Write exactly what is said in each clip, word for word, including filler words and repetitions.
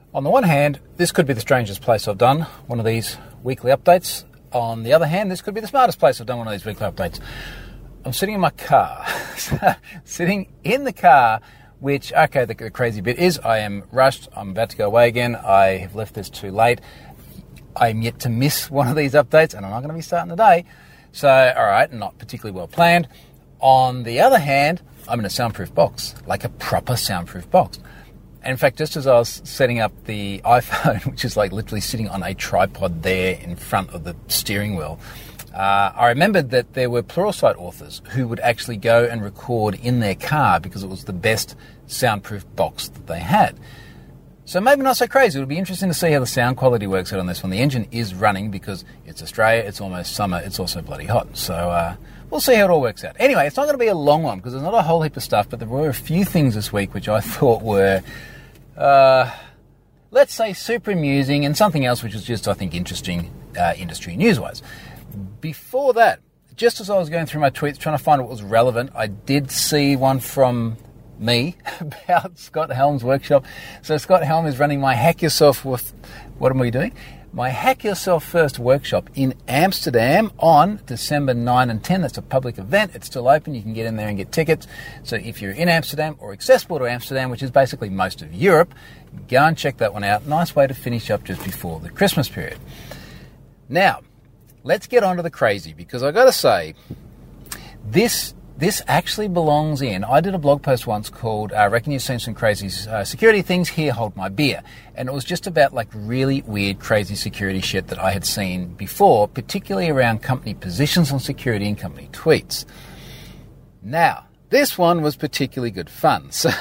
On the one hand, this could be the strangest place I've done one of these weekly updates. On the other hand, this could be the smartest place I've done one of these weekly updates. I'm sitting in my car. Sitting in the car, which, okay, the, the crazy bit is I am rushed. I'm about to go away again. I have left this too late. I'm yet to miss one of these updates, and I'm not going to be starting today. So, all right, not particularly well planned. On the other hand, I'm in a soundproof box, like a proper soundproof box. And in fact, just as I was setting up the iPhone, which is like literally sitting on a tripod there in front of the steering wheel, uh, I remembered that there were Pluralsight authors who would actually go and record in their car because it was the best soundproof box that they had. So maybe not so crazy. It'll be interesting to see how the sound quality works out on this one. The engine is running because it's Australia, it's almost summer, it's also bloody hot. So uh, we'll see how it all works out. Anyway, it's not going to be a long one because there's not a whole heap of stuff, but there were a few things this week which I thought were, uh, let's say, super amusing, and something else which was just, I think, interesting uh, industry news-wise. Before that, just as I was going through my tweets trying to find what was relevant, I did see one from me about Scott Helm's workshop. So Scott Helm is running my Hack Yourself with, what am we doing? My Hack Yourself First workshop in Amsterdam on December ninth and tenth. That's a public event. It's still open. You can get in there and get tickets. So if you're in Amsterdam or accessible to Amsterdam, which is basically most of Europe, go and check that one out. Nice way to finish up just before the Christmas period. Now, let's get on to the crazy, because I got to say, this This actually belongs in. I did a blog post once called I Reckon You've Seen Some Crazy uh, Security Things, Here, Hold My Beer. And it was just about like really weird, crazy security shit that I had seen before, particularly around company positions on security and company tweets. Now, this one was particularly good fun. So,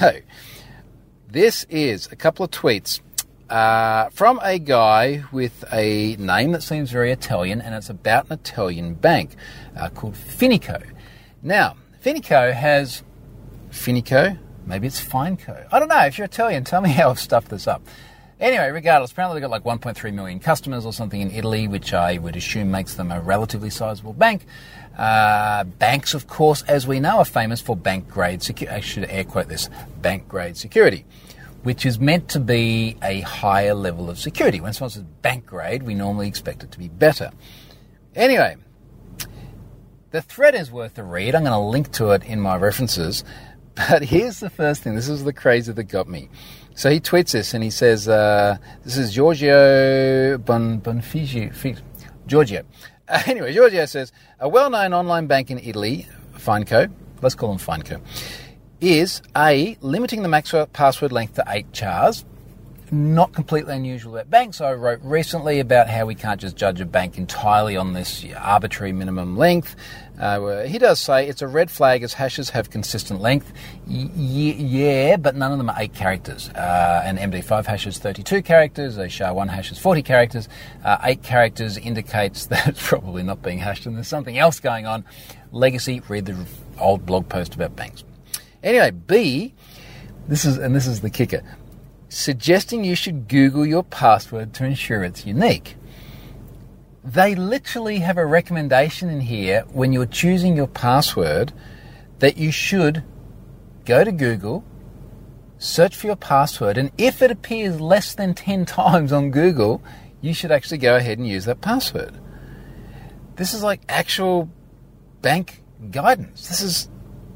this is a couple of tweets uh, from a guy with a name that seems very Italian, and it's about an Italian bank uh, called Fineco. Now, Fineco has, Fineco, maybe it's Fineco. I don't know, if you're Italian, tell me how I've stuffed this up. Anyway, regardless, apparently they've got like one point three million customers or something in Italy, which I would assume makes them a relatively sizable bank. Uh, banks, of course, as we know, are famous for bank-grade security. I should air quote this, bank-grade security, which is meant to be a higher level of security. When someone says bank-grade, we normally expect it to be better. Anyway, the thread is worth a read. I'm going to link to it in my references. But here's the first thing. This is the crazy that got me. So he tweets this and he says, uh, this is Giorgio Bon, Bonfiglio. Giorgio. Uh, anyway, Giorgio says, a well-known online bank in Italy, Fineco, let's call them Fineco, is A, limiting the max password length to eight chars. Not completely unusual about banks. I wrote recently about how we can't just judge a bank entirely on this arbitrary minimum length. Uh, he does say it's a red flag as hashes have consistent length. Y- yeah, but none of them are eight characters. Uh, an M D five hash is thirty-two characters, a S H A one hash is forty characters. Uh, eight characters indicates that it's probably not being hashed and there's something else going on. Legacy, read the old blog post about banks. Anyway, B, this is, and this is the kicker, suggesting you should Google your password to ensure it's unique. They literally have a recommendation in here when you're choosing your password that you should go to Google, search for your password, and if it appears less than ten times on Google, you should actually go ahead and use that password. This is like actual bank guidance. This is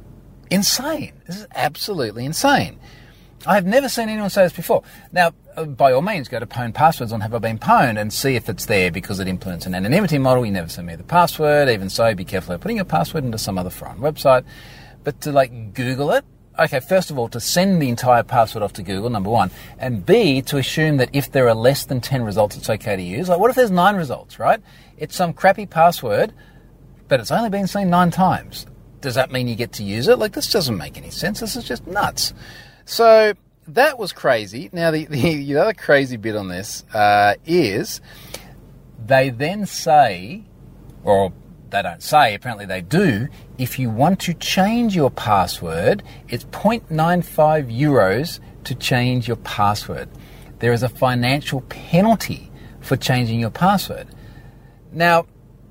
insane. This is absolutely insane. I have never seen anyone say this before. Now, by all means, go to Pwn Passwords on Have I Been Pwned and see if it's there, because it implements an anonymity model. You never send me the password. Even so, be careful of putting your password into some other foreign website. But to, like, Google it, okay, first of all, to send the entire password off to Google, number one, and B, to assume that if there are less than ten results, it's okay to use. Like, what if there's nine results, right? It's some crappy password, but it's only been seen nine times. Does that mean you get to use it? Like, this doesn't make any sense. This is just nuts. So that was crazy. Now, the, the, the other crazy bit on this uh, is they then say, or they don't say, apparently they do, if you want to change your password, it's zero point nine five euros to change your password. There is a financial penalty for changing your password. Now,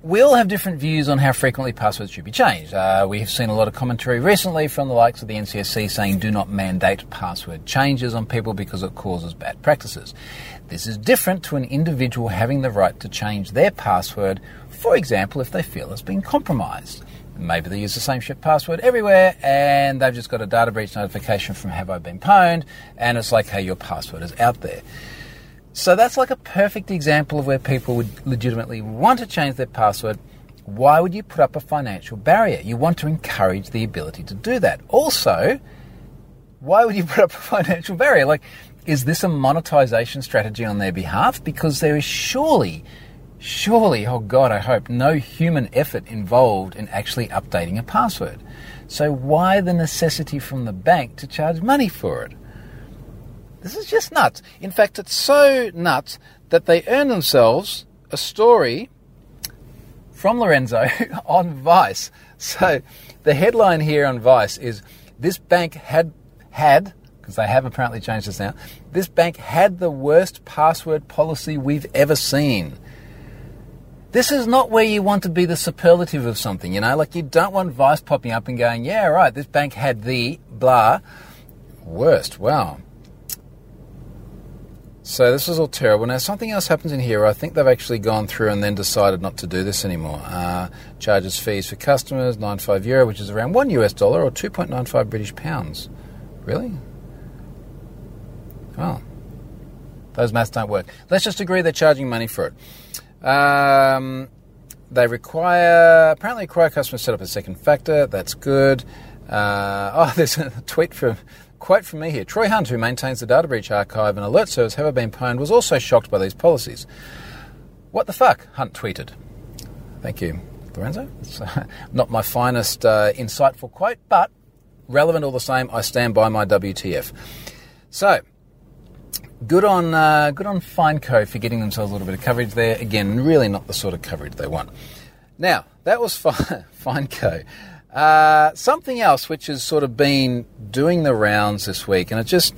we all have different views on how frequently passwords should be changed. Uh, we have seen a lot of commentary recently from the likes of the N C S C saying do not mandate password changes on people because it causes bad practices. This is different to an individual having the right to change their password, for example, if they feel it's been compromised. Maybe they use the same shit password everywhere and they've just got a data breach notification from Have I Been Pwned, and it's like, hey, your password is out there. So that's like a perfect example of where people would legitimately want to change their password. Why would you put up a financial barrier? You want to encourage the ability to do that. Also, why would you put up a financial barrier? Like, is this a monetization strategy on their behalf? Because there is surely... Surely, oh God, I hope, no human effort involved in actually updating a password. So why the necessity from the bank to charge money for it? This is just nuts. In fact, it's so nuts that they earn themselves a story from Lorenzo on Vice. So the headline here on Vice is, this bank had, had, because they have apparently changed this now, this bank had the worst password policy we've ever seen. This is not where you want to be the superlative of something, you know? Like, you don't want Vice popping up and going, yeah, right, this bank had the blah worst. Wow. So this is all terrible. Now, something else happens in here. I think they've actually gone through and then decided not to do this anymore. Uh, charges fees for customers, ninety-five euro, which is around one US dollar or two point nine five British pounds. Really? Well, those maths don't work. Let's just agree they're charging money for it. Um, they require, apparently require customers to set up a second factor. That's good. Uh, oh, there's a tweet from, quote from me here. Troy Hunt, who maintains the data breach archive and alert service Have I Been Pwned, was also shocked by these policies. What the fuck? Hunt tweeted. Thank you, Lorenzo. It's uh, not my finest uh, insightful quote, but relevant all the same. I stand by my W T F. So, Good on uh, good on Fineco for getting themselves a little bit of coverage there. Again, really not the sort of coverage they want. Now, that was Fineco. Uh, something else which has sort of been doing the rounds this week, and it just...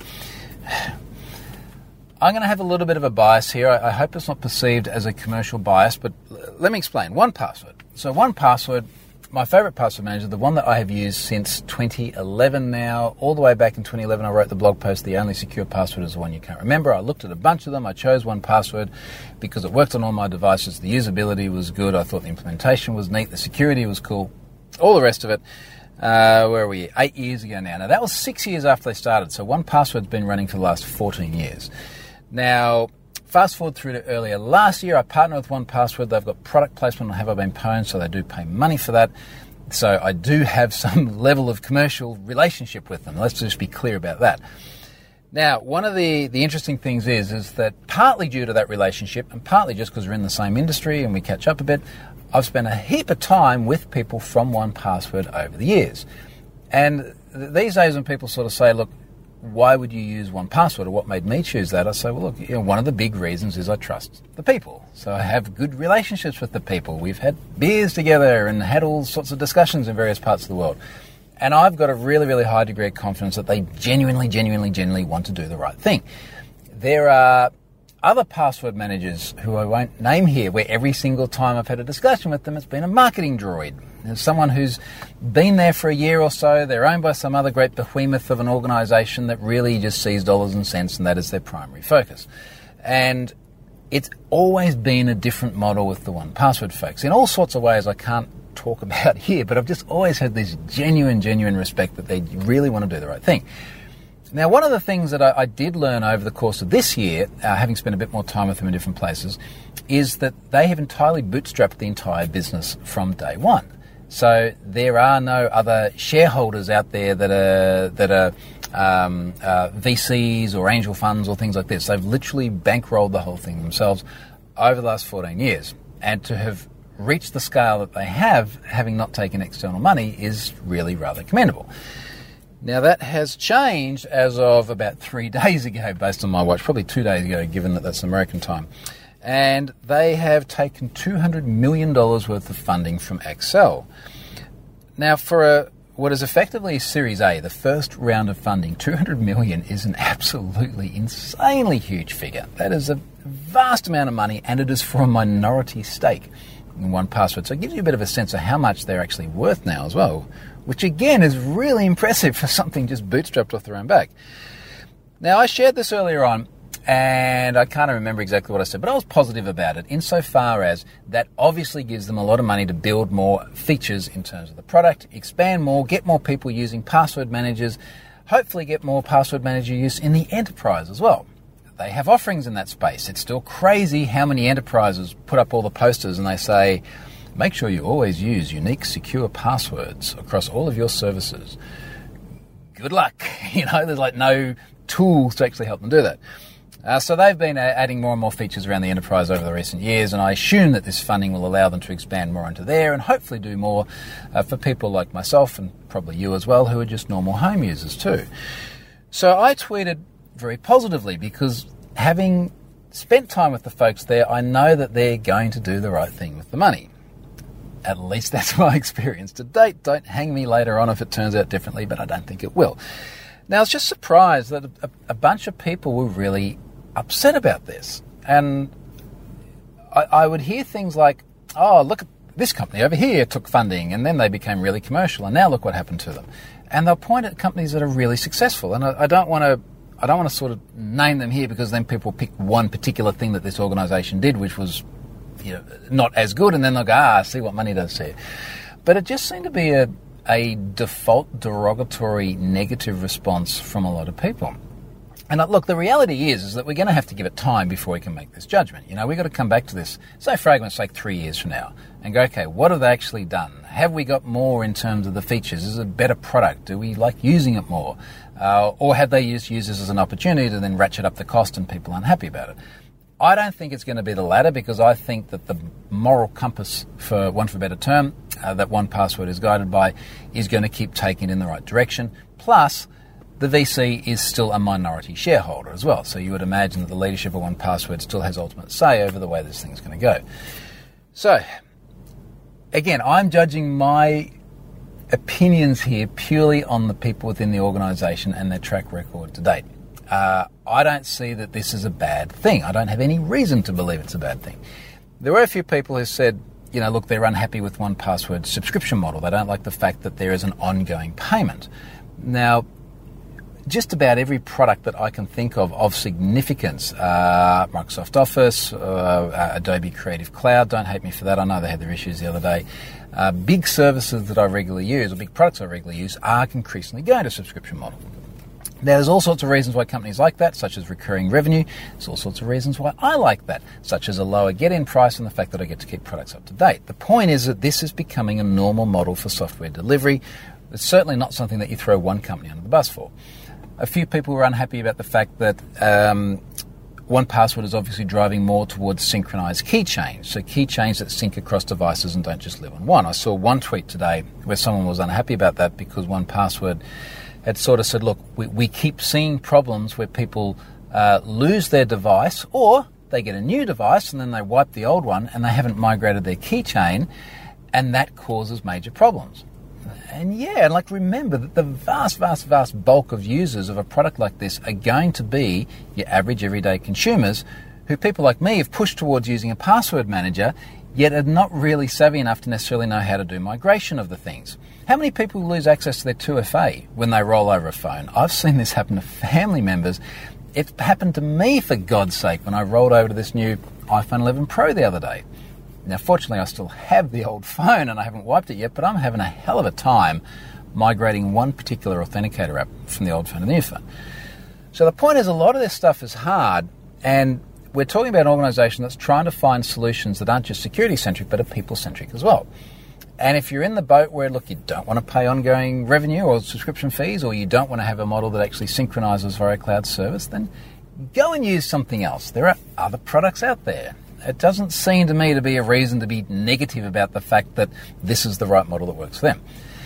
I'm going to have a little bit of a bias here. I, I hope it's not perceived as a commercial bias, but l- let me explain. one Password. So one Password, my favourite password manager, the one that I have used since twenty eleven now. All the way back in twenty eleven, I wrote the blog post, The Only Secure Password is the One You Can't Remember. I looked at a bunch of them. I chose one Password because it worked on all my devices. The usability was good. I thought the implementation was neat. The security was cool. All the rest of it. Uh, where are we? Eight years ago now. Now, that was six years after they started. So one Password's been running for the last fourteen years. Now, fast forward through to earlier last year, I partnered with one Password. They've got product placement on Have I Been Pwned, so they do pay money for that. So I do have some level of commercial relationship with them. Let's just be clear about that. Now, one of the, the interesting things is, is that partly due to that relationship, and partly just because we're in the same industry and we catch up a bit, I've spent a heap of time with people from one Password over the years. And these days when people sort of say, look, why would you use one Password, or what made me choose that? I say, well, look, you know, one of the big reasons is I trust the people. So I have good relationships with the people. We've had beers together and had all sorts of discussions in various parts of the world. And I've got a really, really high degree of confidence that they genuinely, genuinely, genuinely want to do the right thing. There are other password managers who I won't name here, where every single time I've had a discussion with them, it's been a marketing droid. There's someone who's been there for a year or so. They're owned by some other great behemoth of an organisation that really just sees dollars and cents, and that is their primary focus. And it's always been a different model with the one Password folks in all sorts of ways I can't talk about here, but I've just always had this genuine, genuine respect that they really want to do the right thing. Now, one of the things that I, I did learn over the course of this year, uh, having spent a bit more time with them in different places, is that they have entirely bootstrapped the entire business from day one. So there are no other shareholders out there that are that are um, uh, V Cs or angel funds or things like this. They've literally bankrolled the whole thing themselves over the last fourteen years. And to have reached the scale that they have, having not taken external money, is really rather commendable. Now, that has changed as of about three days ago, based on my watch, probably two days ago, given that that's American time. And they have taken two hundred million dollars worth of funding from Accel. Now, for a, what is effectively Series A, the first round of funding, two hundred million dollars is an absolutely insanely huge figure. That is a vast amount of money, and it is for a minority stake. in one Password. So it gives you a bit of a sense of how much they're actually worth now as well, which again is really impressive for something just bootstrapped off their own back. Now, I shared this earlier on, and I can't remember exactly what I said, but I was positive about it insofar as that obviously gives them a lot of money to build more features in terms of the product, expand more, get more people using password managers, hopefully get more password manager use in the enterprise as well. They have offerings in that space. It's still crazy how many enterprises put up all the posters and they say, make sure you always use unique, secure passwords across all of your services. Good luck. You know, there's like no tools to actually help them do that. Uh, so they've been uh, adding more and more features around the enterprise over the recent years, and I assume that this funding will allow them to expand more into there and hopefully do more uh, for people like myself and probably you as well, who are just normal home users too. So I tweeted very positively because having spent time with the folks there, I know that they're going to do the right thing with the money. At least that's my experience to date. Don't hang me later on if it turns out differently, but I don't think it will. Now, I was just surprised that a, a bunch of people were really upset about this. And I, I would hear things like, oh, look, this company over here took funding and then they became really commercial and now look what happened to them. And they'll point at companies that are really successful. And I, I don't want to I don't want to sort of name them here because then people pick one particular thing that this organisation did, which was, you know, not as good, and then they'll go, ah, see what money does here. But it just seemed to be a, a default derogatory negative response from a lot of people. And look, the reality is, is that we're going to have to give it time before we can make this judgment. You know, we've got to come back to this, say for argument's sake, three years from now and go, okay, what have they actually done? Have we got more in terms of the features? Is it a better product? Do we like using it more? Uh, or have they used users as an opportunity to then ratchet up the cost and people aren't happy about it? I don't think it's going to be the latter because I think that the moral compass, for one for a better term, uh, that one Password is guided by is going to keep taking it in the right direction. Plus, the V C is still a minority shareholder as well. So you would imagine that the leadership of one Password still has ultimate say over the way this thing's going to go. So, again, I'm judging my opinions here purely on the people within the organisation and their track record to date. Uh, I don't see that this is a bad thing. I don't have any reason to believe it's a bad thing. There were a few people who said, you know, look, they're unhappy with one Password subscription model. They don't like the fact that there is an ongoing payment. Now, just about every product that I can think of of significance, uh, Microsoft Office, uh, Adobe Creative Cloud, don't hate me for that, I know they had their issues the other day, uh, big services that I regularly use, or big products I regularly use, are increasingly going to subscription model. Now, there's all sorts of reasons why companies like that, such as recurring revenue. There's all sorts of reasons why I like that, such as a lower get-in price and the fact that I get to keep products up to date. The point is that this is becoming a normal model for software delivery. It's certainly not something that you throw one company under the bus for. A few people were unhappy about the fact that um, one Password is obviously driving more towards synchronized keychains, so keychains that sync across devices and don't just live on one. I saw one tweet today where someone was unhappy about that because one Password had sort of said, look, we, we keep seeing problems where people uh, lose their device or they get a new device and then they wipe the old one and they haven't migrated their keychain, and that causes major problems. And yeah, and like remember that the vast, vast, vast bulk of users of a product like this are going to be your average everyday consumers who people like me have pushed towards using a password manager, yet are not really savvy enough to necessarily know how to do migration of the things. How many people lose access to their two F A when they roll over a phone? I've seen this happen to family members. It happened to me, for God's sake, when I rolled over to this new iPhone eleven Pro the other day. Now, fortunately, I still have the old phone and I haven't wiped it yet, but I'm having a hell of a time migrating one particular authenticator app from the old phone to the new phone. So the point is, a lot of this stuff is hard, and we're talking about an organisation that's trying to find solutions that aren't just security-centric, but are people-centric as well. And if you're in the boat where, look, you don't want to pay ongoing revenue or subscription fees, or you don't want to have a model that actually synchronises via cloud service, then go and use something else. There are other products out there. It doesn't seem to me to be a reason to be negative about the fact that this is the right model that works for them.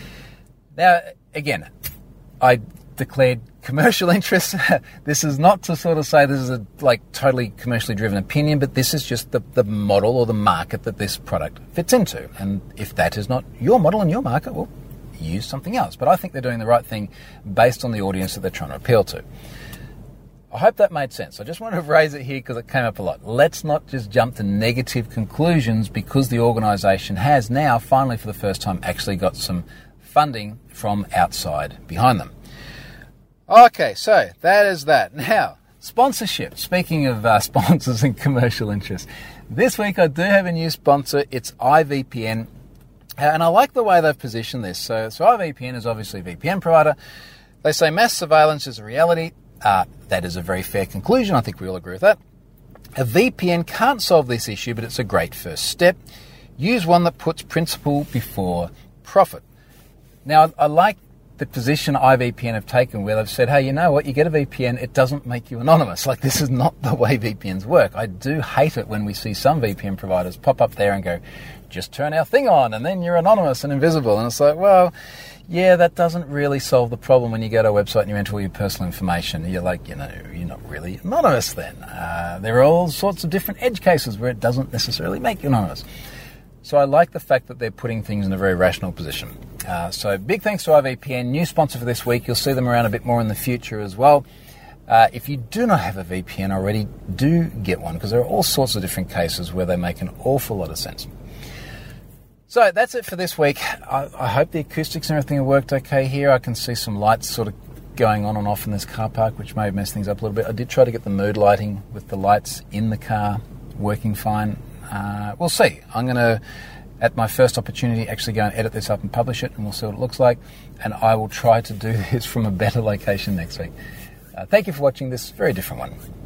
Now, again, I declared commercial interest. This is not to sort of say this is a like totally commercially driven opinion, but this is just the, the model or the market that this product fits into. And if that is not your model and your market, well, use something else. But I think they're doing the right thing based on the audience that they're trying to appeal to. I hope that made sense. I just wanted to raise it here because it came up a lot. Let's not just jump to negative conclusions because the organisation has now, finally for the first time, actually got some funding from outside behind them. Okay, so that is that. Now, sponsorship. Speaking of uh, sponsors and commercial interests, this week I do have a new sponsor. It's iVPN. And I like the way they've positioned this. So, so iVPN is obviously a V P N provider. They say mass surveillance is a reality. Uh, that is a very fair conclusion. I think we all agree with that. A V P N can't solve this issue, but it's a great first step. Use one that puts principle before profit. Now, I, I like the position iVPN have taken where they've said, hey, you know what, you get a V P N, it doesn't make you anonymous. Like, this is not the way V P Ns work. I do hate it when we see some V P N providers pop up there and go, just turn our thing on and then you're anonymous and invisible. And it's like, well, yeah, that doesn't really solve the problem when you go to a website and you enter all your personal information. You're like, you know, you're not really anonymous then. Uh, there are all sorts of different edge cases where it doesn't necessarily make you anonymous. So I like the fact that they're putting things in a very rational position. Uh, so big thanks to iVPN, new sponsor for this week. You'll see them around a bit more in the future as well. Uh, if you do not have a V P N already, do get one because there are all sorts of different cases where they make an awful lot of sense. So that's it for this week. I, I hope the acoustics and everything have worked okay here. I can see some lights sort of going on and off in this car park, which may have messed things up a little bit. I did try to get the mood lighting with the lights in the car working fine. Uh, we'll see. I'm going to, at my first opportunity, actually go and edit this up and publish it, and we'll see what it looks like. And I will try to do this from a better location next week. Uh, thank you for watching this very different one.